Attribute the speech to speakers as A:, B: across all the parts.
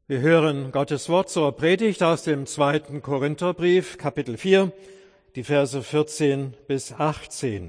A: Wir hören Gottes Wort zur Predigt aus dem 2. Korintherbrief, Kapitel 4, die Verse 14 bis 18.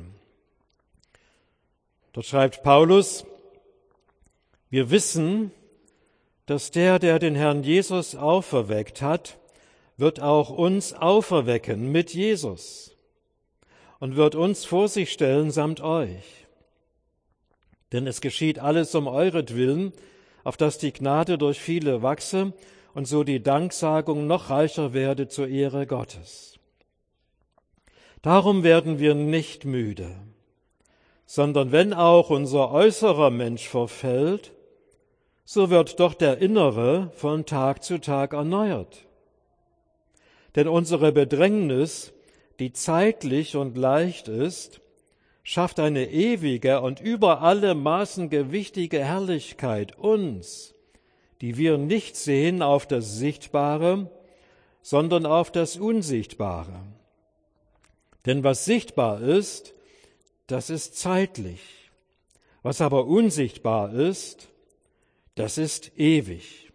A: Dort schreibt Paulus: Wir wissen, dass der den Herrn Jesus auferweckt hat, wird auch uns auferwecken mit Jesus und wird uns vor sich stellen samt euch. Denn es geschieht alles um euretwillen, auf dass die Gnade durch viele wachse und so die Danksagung noch reicher werde zur Ehre Gottes. Darum werden wir nicht müde, sondern wenn auch unser äußerer Mensch verfällt, so wird doch der innere von Tag zu Tag erneuert. Denn unsere Bedrängnis, die zeitlich und leicht ist, schafft eine ewige und über alle Maßen gewichtige Herrlichkeit uns, die wir nicht sehen auf das Sichtbare, sondern auf das Unsichtbare. Denn was sichtbar ist, das ist zeitlich. Was aber unsichtbar ist, das ist ewig.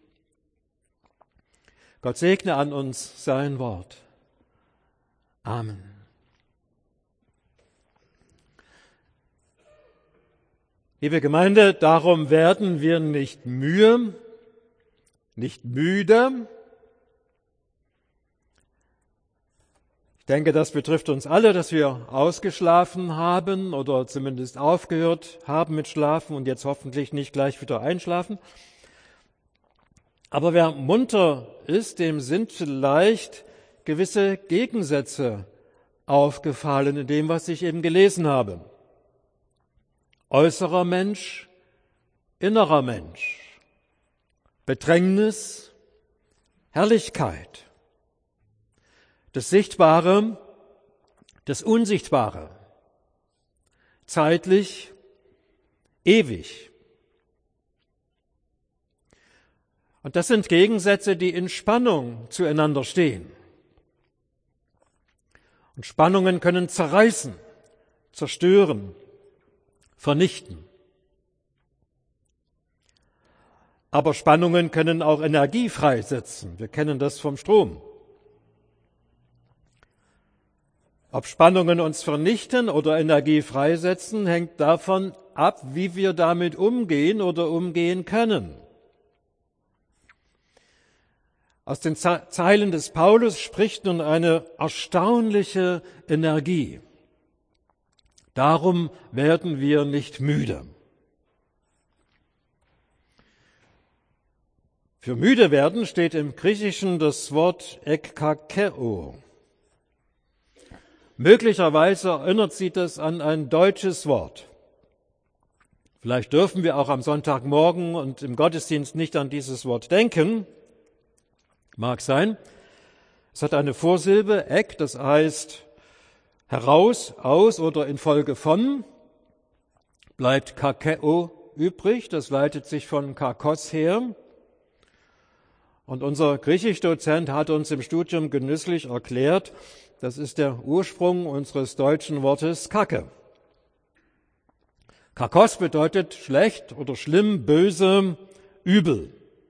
A: Gott segne an uns sein Wort. Amen. Liebe Gemeinde, darum werden wir nicht müde. Ich denke, das betrifft uns alle, dass wir ausgeschlafen haben oder zumindest aufgehört haben mit Schlafen und jetzt hoffentlich nicht gleich wieder einschlafen. Aber wer munter ist, dem sind vielleicht gewisse Gegensätze aufgefallen in dem, was ich eben gelesen habe. Äußerer Mensch, innerer Mensch, Bedrängnis, Herrlichkeit, das Sichtbare, das Unsichtbare, zeitlich, ewig. Und das sind Gegensätze, die in Spannung zueinander stehen. Und Spannungen können zerreißen, zerstören, vernichten. Aber Spannungen können auch Energie freisetzen. Wir kennen das vom Strom. Ob Spannungen uns vernichten oder Energie freisetzen, hängt davon ab, wie wir damit umgehen oder umgehen können. Aus den Zeilen des Paulus spricht nun eine erstaunliche Energie. Darum werden wir nicht müde. Für müde werden steht im Griechischen das Wort ekkakeo. Möglicherweise erinnert Sie das an ein deutsches Wort. Vielleicht dürfen wir auch am Sonntagmorgen und im Gottesdienst nicht an dieses Wort denken. Mag sein. Es hat eine Vorsilbe, ek, das heißt heraus, aus oder infolge von, bleibt kakeo übrig, das leitet sich von kakos her. Und unser Griechischdozent hat uns im Studium genüsslich erklärt, das ist der Ursprung unseres deutschen Wortes Kacke. Kakos bedeutet schlecht oder schlimm, böse, übel.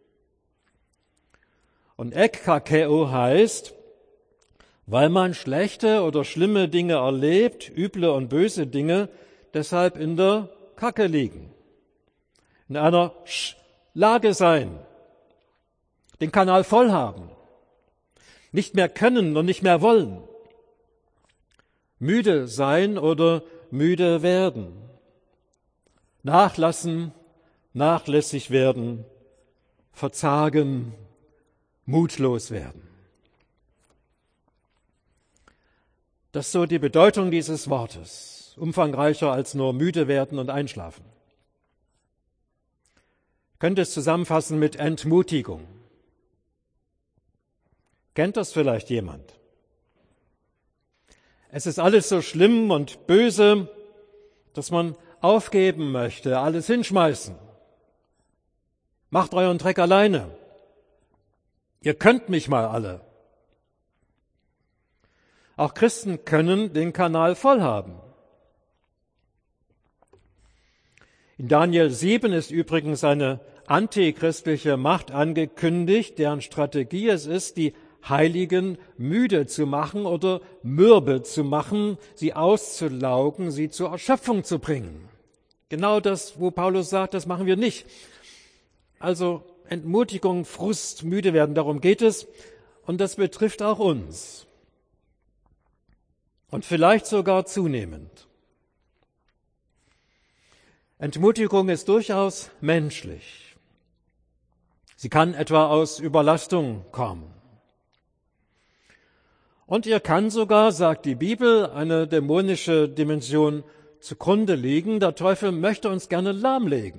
A: Und ekkakeo heißt, weil man schlechte oder schlimme Dinge erlebt, üble und böse Dinge, deshalb in der Kacke liegen. In einer Lage sein, den Kanal voll haben, nicht mehr können und nicht mehr wollen, müde sein oder müde werden, nachlassen, nachlässig werden, verzagen, mutlos werden. Das ist so die Bedeutung dieses Wortes, umfangreicher als nur müde werden und einschlafen. Ich könnte es zusammenfassen mit Entmutigung. Kennt das vielleicht jemand? Es ist alles so schlimm und böse, dass man aufgeben möchte, alles hinschmeißen. Macht euren Dreck alleine. Ihr könnt mich mal alle. Auch Christen können den Kanal voll haben. In Daniel 7 ist übrigens eine antichristliche Macht angekündigt, deren Strategie es ist, die Heiligen müde zu machen oder mürbe zu machen, sie auszulaugen, sie zur Erschöpfung zu bringen. Genau das, wo Paulus sagt, das machen wir nicht. Also Entmutigung, Frust, müde werden, darum geht es. Und das betrifft auch uns. Und vielleicht sogar zunehmend. Entmutigung ist durchaus menschlich. Sie kann etwa aus Überlastung kommen. Und ihr kann sogar, sagt die Bibel, eine dämonische Dimension zugrunde liegen. Der Teufel möchte uns gerne lahmlegen.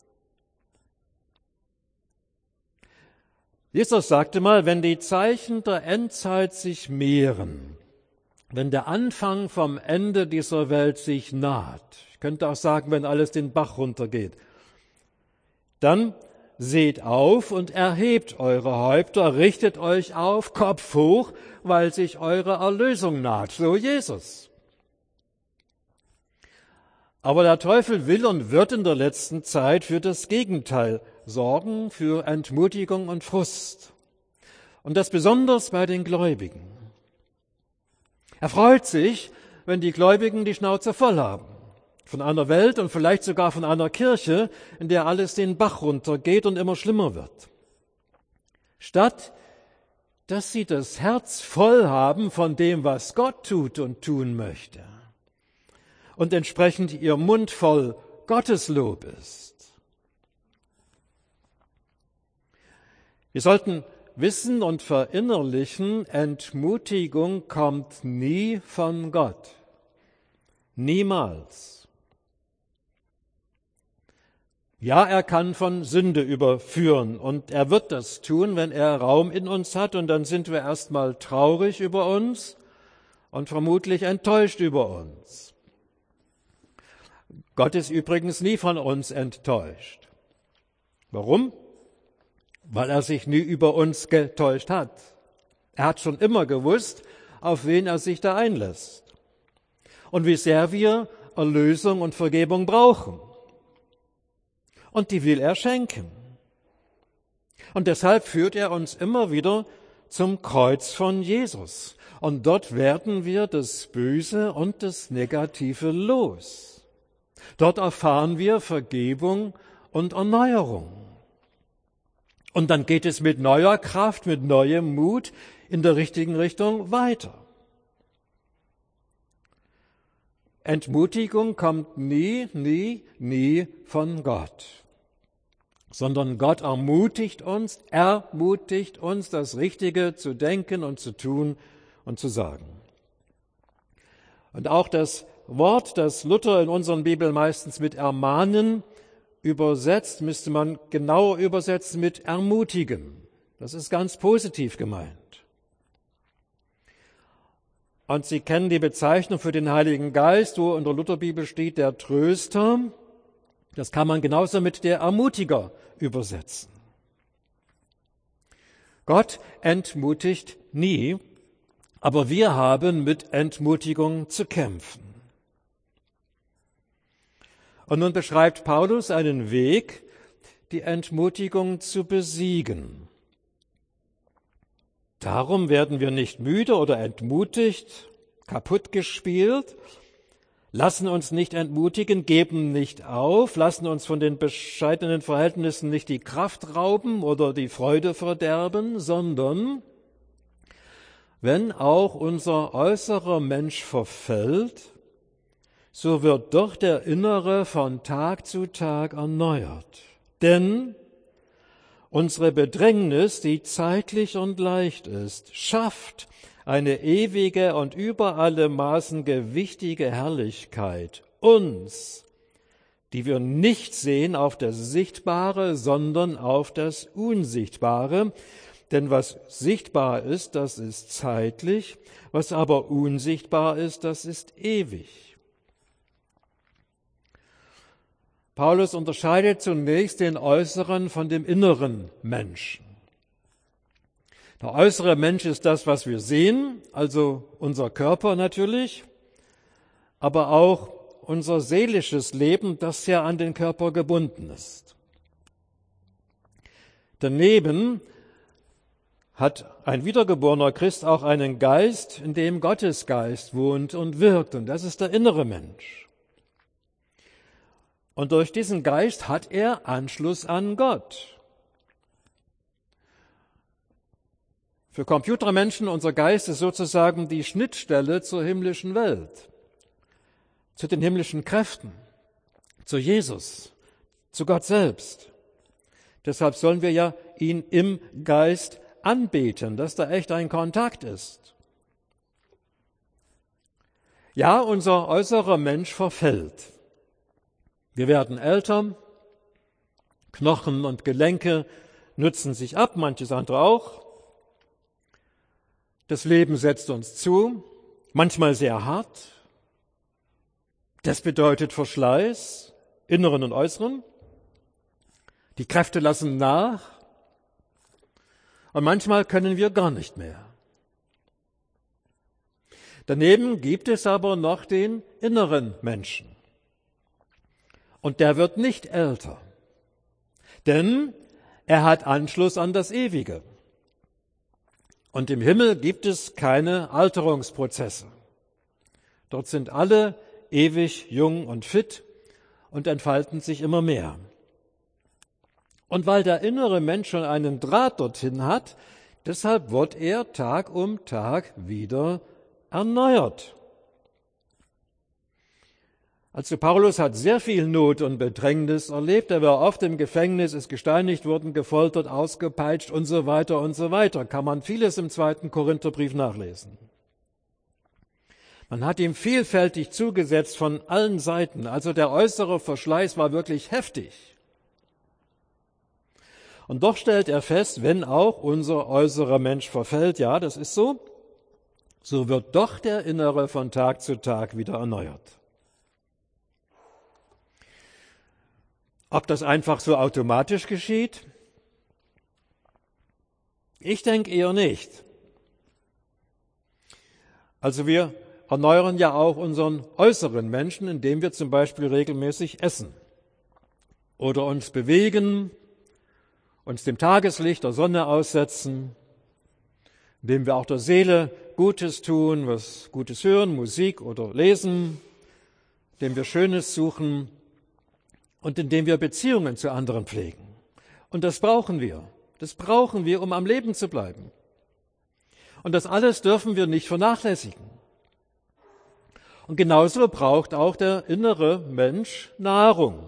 A: Jesus sagte mal, wenn die Zeichen der Endzeit sich mehren, wenn der Anfang vom Ende dieser Welt sich naht, ich könnte auch sagen, wenn alles den Bach runtergeht, dann seht auf und erhebt eure Häupter, richtet euch auf, Kopf hoch, weil sich eure Erlösung naht, so Jesus. Aber der Teufel will und wird in der letzten Zeit für das Gegenteil sorgen, für Entmutigung und Frust. Und das besonders bei den Gläubigen. Er freut sich, wenn die Gläubigen die Schnauze voll haben. Von einer Welt und vielleicht sogar von einer Kirche, in der alles den Bach runtergeht und immer schlimmer wird. Statt dass sie das Herz voll haben von dem, was Gott tut und tun möchte. Und entsprechend ihr Mund voll Gotteslob ist. Wir sollten wissen und verinnerlichen, Entmutigung kommt nie von Gott. Niemals. Ja, er kann von Sünde überführen und er wird das tun, wenn er Raum in uns hat und dann sind wir erstmal traurig über uns und vermutlich enttäuscht über uns. Gott ist übrigens nie von uns enttäuscht. Warum? Weil er sich nie über uns getäuscht hat. Er hat schon immer gewusst, auf wen er sich da einlässt und wie sehr wir Erlösung und Vergebung brauchen. Und die will er schenken. Und deshalb führt er uns immer wieder zum Kreuz von Jesus. Und dort werden wir das Böse und das Negative los. Dort erfahren wir Vergebung und Erneuerung. Und dann geht es mit neuer Kraft, mit neuem Mut in der richtigen Richtung weiter. Entmutigung kommt nie von Gott, sondern Gott ermutigt uns, das Richtige zu denken und zu tun und zu sagen. Und auch das Wort, das Luther in unseren Bibeln meistens mit ermahnen übersetzt, müsste man genauer übersetzen mit ermutigen. Das ist ganz positiv gemeint. Und Sie kennen die Bezeichnung für den Heiligen Geist, wo in der Lutherbibel steht der Tröster. Das kann man genauso mit der Ermutiger übersetzen. Gott entmutigt nie, aber wir haben mit Entmutigung zu kämpfen. Und nun beschreibt Paulus einen Weg, die Entmutigung zu besiegen. Darum werden wir nicht müde oder entmutigt, kaputtgespielt, lassen uns nicht entmutigen, geben nicht auf, lassen uns von den bescheidenen Verhältnissen nicht die Kraft rauben oder die Freude verderben, sondern wenn auch unser äußerer Mensch verfällt, so wird doch der innere von Tag zu Tag erneuert. Denn unsere Bedrängnis, die zeitlich und leicht ist, schafft eine ewige und über alle Maßen gewichtige Herrlichkeit uns, die wir nicht sehen auf das Sichtbare, sondern auf das Unsichtbare. Denn was sichtbar ist, das ist zeitlich, was aber unsichtbar ist, das ist ewig. Paulus unterscheidet zunächst den äußeren von dem inneren Menschen. Der äußere Mensch ist das, was wir sehen, also unser Körper natürlich, aber auch unser seelisches Leben, das ja an den Körper gebunden ist. Daneben hat ein wiedergeborener Christ auch einen Geist, in dem Gottes Geist wohnt und wirkt, und das ist der innere Mensch. Und durch diesen Geist hat er Anschluss an Gott. Für Computermenschen, unser Geist ist sozusagen die Schnittstelle zur himmlischen Welt, zu den himmlischen Kräften, zu Jesus, zu Gott selbst. Deshalb sollen wir ja ihn im Geist anbeten, dass da echt ein Kontakt ist. Ja, unser äußerer Mensch verfällt. Wir werden älter, Knochen und Gelenke nutzen sich ab, manches andere auch. Das Leben setzt uns zu, manchmal sehr hart. Das bedeutet Verschleiß, inneren und äußeren. Die Kräfte lassen nach und manchmal können wir gar nicht mehr. Daneben gibt es aber noch den inneren Menschen. Und der wird nicht älter, denn er hat Anschluss an das Ewige. Und im Himmel gibt es keine Alterungsprozesse. Dort sind alle ewig jung und fit und entfalten sich immer mehr. Und weil der innere Mensch schon einen Draht dorthin hat, deshalb wird er Tag um Tag wieder erneuert. Also Paulus hat sehr viel Not und Bedrängnis erlebt. Er war oft im Gefängnis, ist gesteinigt worden, gefoltert, ausgepeitscht und so weiter und so weiter. Kann man vieles im 2. Korintherbrief nachlesen. Man hat ihm vielfältig zugesetzt von allen Seiten. Also der äußere Verschleiß war wirklich heftig. Und doch stellt er fest, wenn auch unser äußerer Mensch verfällt, ja, das ist so, so wird doch der innere von Tag zu Tag wieder erneuert. Ob das einfach so automatisch geschieht? Ich denke eher nicht. Also wir erneuern ja auch unseren äußeren Menschen, indem wir zum Beispiel regelmäßig essen oder uns bewegen, uns dem Tageslicht der Sonne aussetzen, indem wir auch der Seele Gutes tun, was Gutes hören, Musik oder lesen, indem wir Schönes suchen und indem wir Beziehungen zu anderen pflegen. Und das brauchen wir. Das brauchen wir, um am Leben zu bleiben. Und das alles dürfen wir nicht vernachlässigen. Und genauso braucht auch der innere Mensch Nahrung.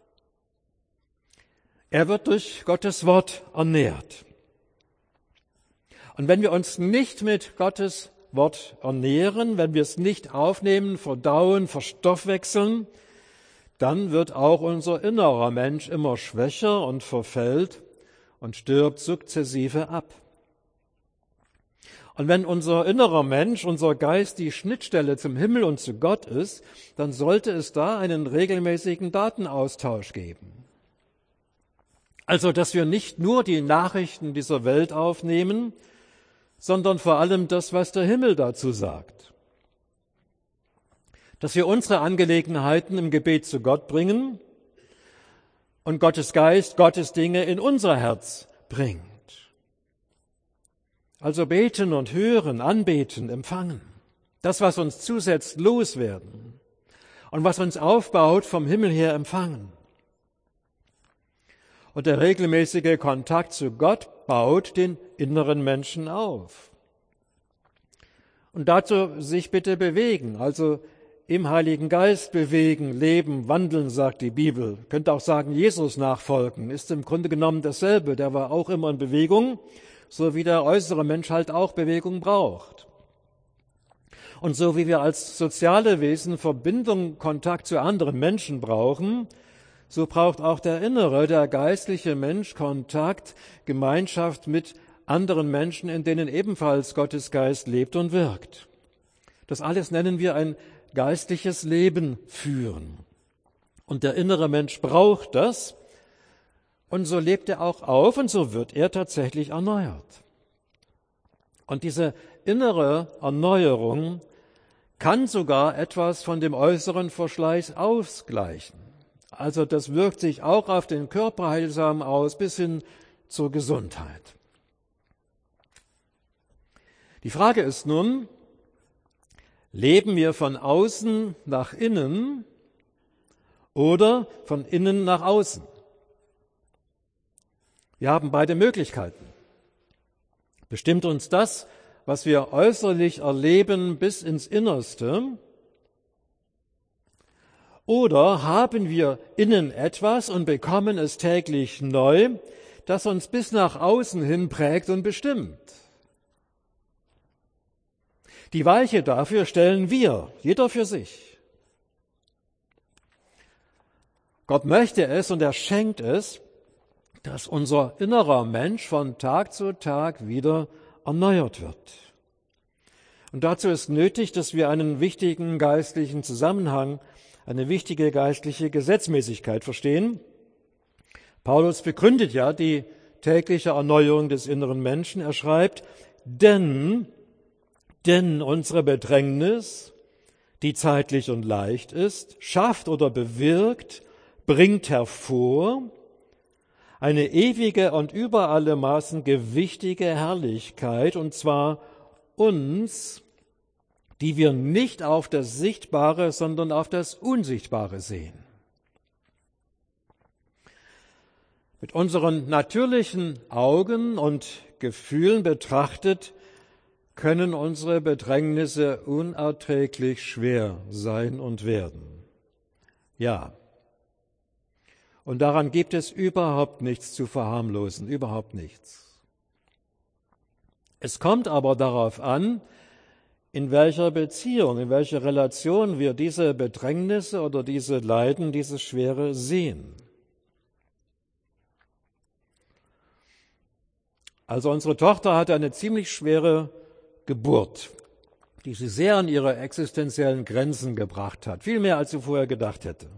A: Er wird durch Gottes Wort ernährt. Und wenn wir uns nicht mit Gottes Wort ernähren, wenn wir es nicht aufnehmen, verdauen, verstoffwechseln, dann wird auch unser innerer Mensch immer schwächer und verfällt und stirbt sukzessive ab. Und wenn unser innerer Mensch, unser Geist die Schnittstelle zum Himmel und zu Gott ist, dann sollte es da einen regelmäßigen Datenaustausch geben. Also, dass wir nicht nur die Nachrichten dieser Welt aufnehmen, sondern vor allem das, was der Himmel dazu sagt. Dass wir unsere Angelegenheiten im Gebet zu Gott bringen und Gottes Geist, Gottes Dinge in unser Herz bringt. Also beten und hören, anbeten, empfangen. Das, was uns zusetzt, loswerden. Und was uns aufbaut, vom Himmel her empfangen. Und der regelmäßige Kontakt zu Gott baut den inneren Menschen auf. Und dazu sich bitte bewegen, also im Heiligen Geist bewegen, leben, wandeln, sagt die Bibel. Könnte auch sagen, Jesus nachfolgen, ist im Grunde genommen dasselbe. Der war auch immer in Bewegung, so wie der äußere Mensch halt auch Bewegung braucht. Und so wie wir als soziale Wesen Verbindung, Kontakt zu anderen Menschen brauchen, so braucht auch der innere, der geistliche Mensch Kontakt, Gemeinschaft mit anderen Menschen, in denen ebenfalls Gottes Geist lebt und wirkt. Das alles nennen wir ein geistliches Leben führen. Und der innere Mensch braucht das, und so lebt er auch auf, und so wird er tatsächlich erneuert. Und diese innere Erneuerung kann sogar etwas von dem äußeren Verschleiß ausgleichen. Also das wirkt sich auch auf den Körper heilsam aus, bis hin zur Gesundheit. Die Frage ist nun, leben wir von außen nach innen oder von innen nach außen? Wir haben beide Möglichkeiten. Bestimmt uns das, was wir äußerlich erleben, bis ins Innerste? Oder haben wir innen etwas und bekommen es täglich neu, das uns bis nach außen hin prägt und bestimmt? Die Weiche dafür stellen wir, jeder für sich. Gott möchte es und er schenkt es, dass unser innerer Mensch von Tag zu Tag wieder erneuert wird. Und dazu ist nötig, dass wir einen wichtigen geistlichen Zusammenhang, eine wichtige geistliche Gesetzmäßigkeit verstehen. Paulus begründet ja die tägliche Erneuerung des inneren Menschen. Er schreibt, denn unsere Bedrängnis, die zeitlich und leicht ist, schafft oder bewirkt, bringt hervor eine ewige und über alle Maßen gewichtige Herrlichkeit, und zwar uns, die wir nicht auf das Sichtbare, sondern auf das Unsichtbare sehen. Mit unseren natürlichen Augen und Gefühlen betrachtet, können unsere Bedrängnisse unerträglich schwer sein und werden. Ja. Und daran gibt es überhaupt nichts zu verharmlosen, überhaupt nichts. Es kommt aber darauf an, in welcher Beziehung, in welcher Relation wir diese Bedrängnisse oder diese Leiden, diese Schwere sehen. Also unsere Tochter hatte eine ziemlich schwere Geburt, die sie sehr an ihre existenziellen Grenzen gebracht hat, viel mehr als sie vorher gedacht hätte.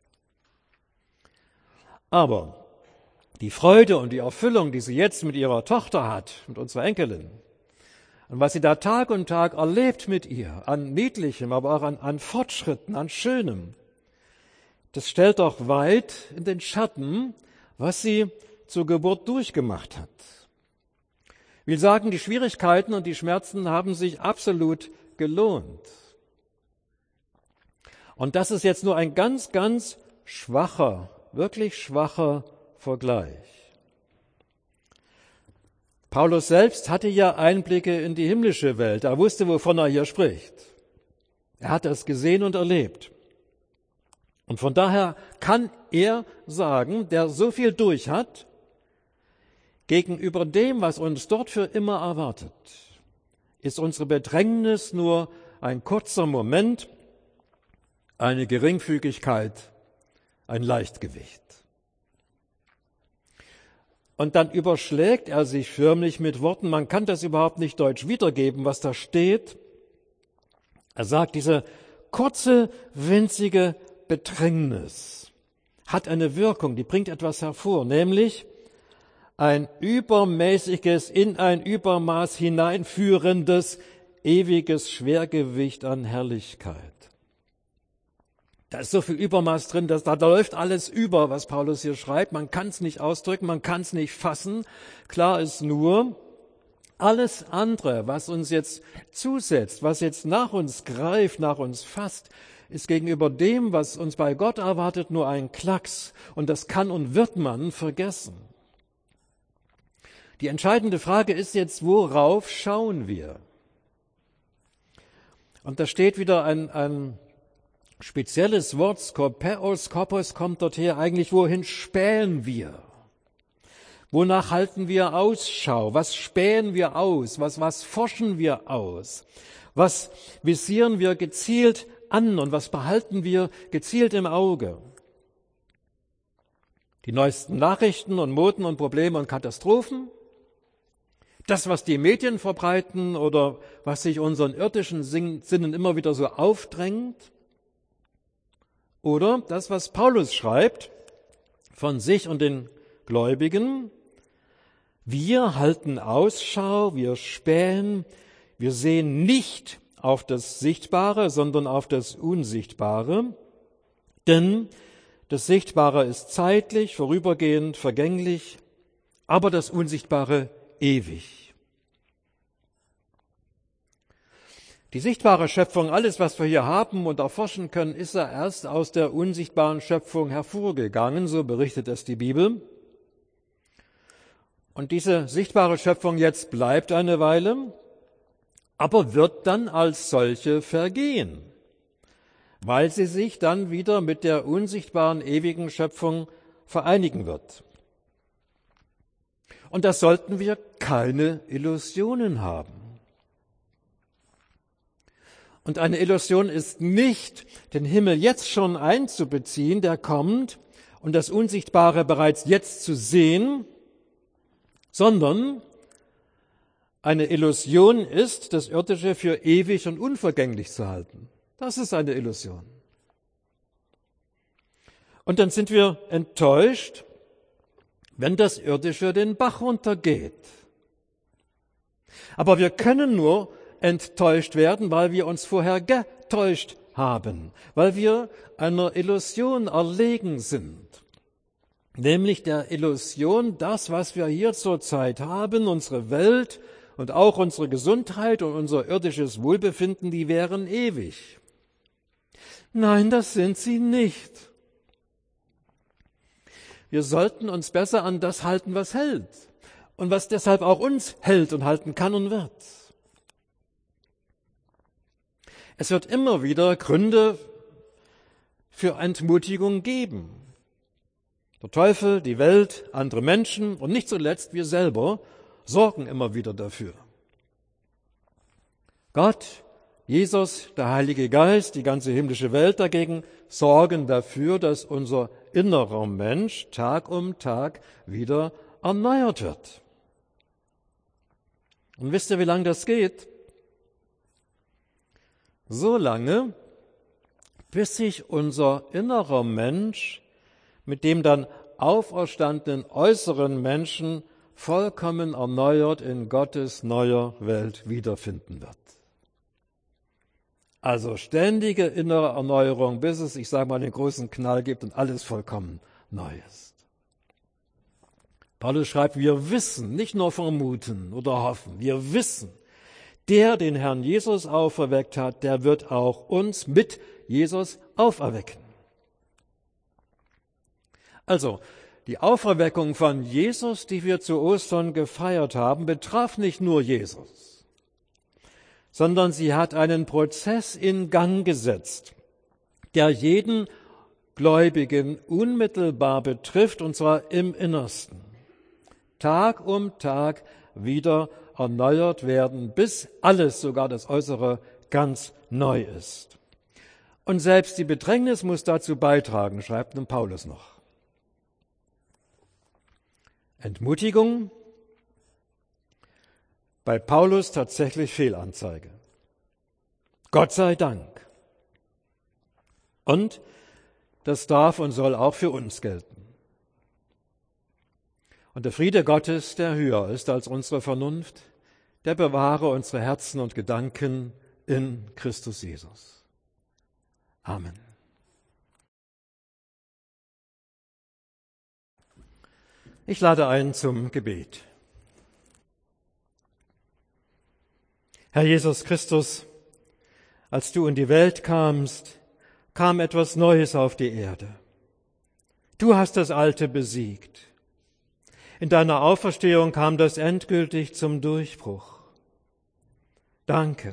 A: Aber die Freude und die Erfüllung, die sie jetzt mit ihrer Tochter hat, mit unserer Enkelin, und was sie da Tag und Tag erlebt mit ihr, an Niedlichem, aber auch an Fortschritten, an Schönem, das stellt doch weit in den Schatten, was sie zur Geburt durchgemacht hat. Ich will sagen, die Schwierigkeiten und die Schmerzen haben sich absolut gelohnt. Und das ist jetzt nur ein ganz, ganz schwacher, wirklich schwacher Vergleich. Paulus selbst hatte ja Einblicke in die himmlische Welt. Er wusste, wovon er hier spricht. Er hat es gesehen und erlebt. Und von daher kann er sagen, der so viel durch hat, gegenüber dem, was uns dort für immer erwartet, ist unsere Bedrängnis nur ein kurzer Moment, eine Geringfügigkeit, ein Leichtgewicht. Und dann überschlägt er sich förmlich mit Worten, man kann das überhaupt nicht deutsch wiedergeben, was da steht. Er sagt, diese kurze, winzige Bedrängnis hat eine Wirkung, die bringt etwas hervor, nämlich ein übermäßiges, in ein Übermaß hineinführendes, ewiges Schwergewicht an Herrlichkeit. Da ist so viel Übermaß drin, dass da läuft alles über, was Paulus hier schreibt. Man kann es nicht ausdrücken, man kann es nicht fassen. Klar ist nur, alles andere, was uns jetzt zusetzt, was jetzt nach uns greift, nach uns fasst, ist gegenüber dem, was uns bei Gott erwartet, nur ein Klacks. Und das kann und wird man vergessen. Die entscheidende Frage ist jetzt, worauf schauen wir? Und da steht wieder ein spezielles Wort, Skopeos, Skopos kommt dort her, eigentlich wohin spähen wir? Wonach halten wir Ausschau? Was spähen wir aus? Was forschen wir aus? Was visieren wir gezielt an und was behalten wir gezielt im Auge? Die neuesten Nachrichten und Moden und Probleme und Katastrophen? Das, was die Medien verbreiten oder was sich unseren irdischen Sinnen immer wieder so aufdrängt? Oder das, was Paulus schreibt von sich und den Gläubigen? Wir halten Ausschau, wir spähen, wir sehen nicht auf das Sichtbare, sondern auf das Unsichtbare. Denn das Sichtbare ist zeitlich, vorübergehend, vergänglich, aber das Unsichtbare ewig. Die sichtbare Schöpfung, alles, was wir hier haben und erforschen können, ist ja erst aus der unsichtbaren Schöpfung hervorgegangen, so berichtet es die Bibel. Und diese sichtbare Schöpfung jetzt bleibt eine Weile, aber wird dann als solche vergehen, weil sie sich dann wieder mit der unsichtbaren ewigen Schöpfung vereinigen wird. Und da sollten wir keine Illusionen haben. Und eine Illusion ist nicht, den Himmel jetzt schon einzubeziehen, der kommt, und das Unsichtbare bereits jetzt zu sehen, sondern eine Illusion ist, das Irdische für ewig und unvergänglich zu halten. Das ist eine Illusion. Und dann sind wir enttäuscht, wenn das Irdische den Bach runtergeht. Aber wir können nur enttäuscht werden, weil wir uns vorher getäuscht haben, weil wir einer Illusion erlegen sind. Nämlich der Illusion, das, was wir hier zurzeit haben, unsere Welt und auch unsere Gesundheit und unser irdisches Wohlbefinden, die wären ewig. Nein, das sind sie nicht. Wir sollten uns besser an das halten, was hält und was deshalb auch uns hält und halten kann und wird. Es wird immer wieder Gründe für Entmutigung geben. Der Teufel, die Welt, andere Menschen und nicht zuletzt wir selber sorgen immer wieder dafür. Gott, Jesus, der Heilige Geist, die ganze himmlische Welt dagegen sorgen dafür, dass unser innerer Mensch Tag um Tag wieder erneuert wird. Und wisst ihr, wie lange das geht? So lange, bis sich unser innerer Mensch mit dem dann auferstandenen äußeren Menschen vollkommen erneuert in Gottes neuer Welt wiederfinden wird. Also ständige innere Erneuerung, bis es, ich sage mal, den großen Knall gibt und alles vollkommen neu ist. Paulus schreibt, wir wissen, nicht nur vermuten oder hoffen, wir wissen, der den Herrn Jesus auferweckt hat, der wird auch uns mit Jesus auferwecken. Also, die Auferweckung von Jesus, die wir zu Ostern gefeiert haben, betraf nicht nur Jesus, sondern sie hat einen Prozess in Gang gesetzt, der jeden Gläubigen unmittelbar betrifft, und zwar im Innersten. Tag um Tag wieder erneuert werden, bis alles, sogar das Äußere, ganz neu ist. Und selbst die Bedrängnis muss dazu beitragen, schreibt nun Paulus noch. Entmutigung, bei Paulus tatsächlich Fehlanzeige. Gott sei Dank. Und das darf und soll auch für uns gelten. Und der Friede Gottes, der höher ist als unsere Vernunft, der bewahre unsere Herzen und Gedanken in Christus Jesus. Amen. Ich lade ein zum Gebet. Herr Jesus Christus, als du in die Welt kamst, kam etwas Neues auf die Erde. Du hast das Alte besiegt. In deiner Auferstehung kam das endgültig zum Durchbruch. Danke.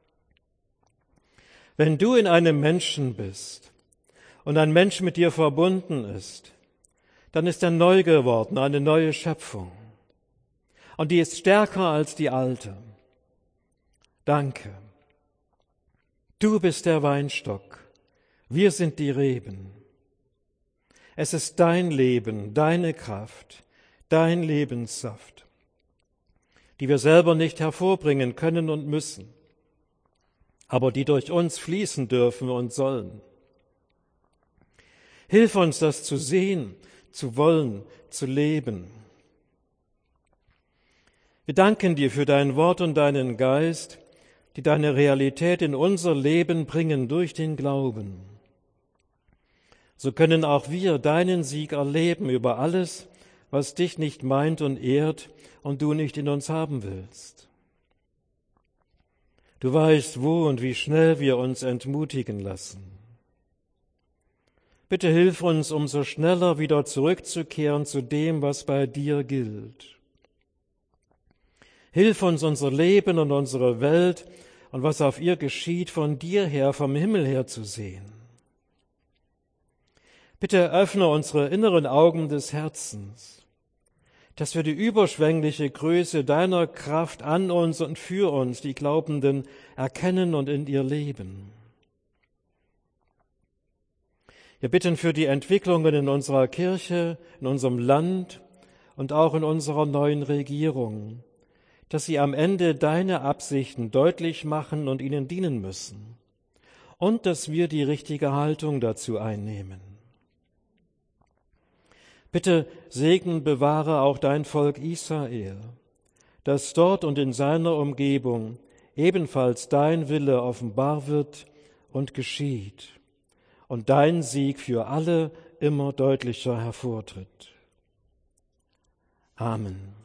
A: Wenn du in einem Menschen bist und ein Mensch mit dir verbunden ist, dann ist er neu geworden, eine neue Schöpfung. Und die ist stärker als die alte. Danke. Du bist der Weinstock, wir sind die Reben. Es ist dein Leben, deine Kraft, dein Lebenssaft, die wir selber nicht hervorbringen können und müssen, aber die durch uns fließen dürfen und sollen. Hilf uns, das zu sehen, zu wollen, zu leben. Wir danken dir für dein Wort und deinen Geist, die deine Realität in unser Leben bringen durch den Glauben. So können auch wir deinen Sieg erleben über alles, was dich nicht meint und ehrt und du nicht in uns haben willst. Du weißt, wo und wie schnell wir uns entmutigen lassen. Bitte hilf uns, umso schneller wieder zurückzukehren zu dem, was bei dir gilt. Hilf uns, unser Leben und unsere Welt und was auf ihr geschieht, von dir her, vom Himmel her zu sehen. Bitte öffne unsere inneren Augen des Herzens, dass wir die überschwängliche Größe deiner Kraft an uns und für uns, die Glaubenden, erkennen und in ihr leben. Wir bitten für die Entwicklungen in unserer Kirche, in unserem Land und auch in unserer neuen Regierung, dass sie am Ende deine Absichten deutlich machen und ihnen dienen müssen und dass wir die richtige Haltung dazu einnehmen. Bitte segne und bewahre auch dein Volk Israel, dass dort und in seiner Umgebung ebenfalls dein Wille offenbar wird und geschieht und dein Sieg für alle immer deutlicher hervortritt. Amen.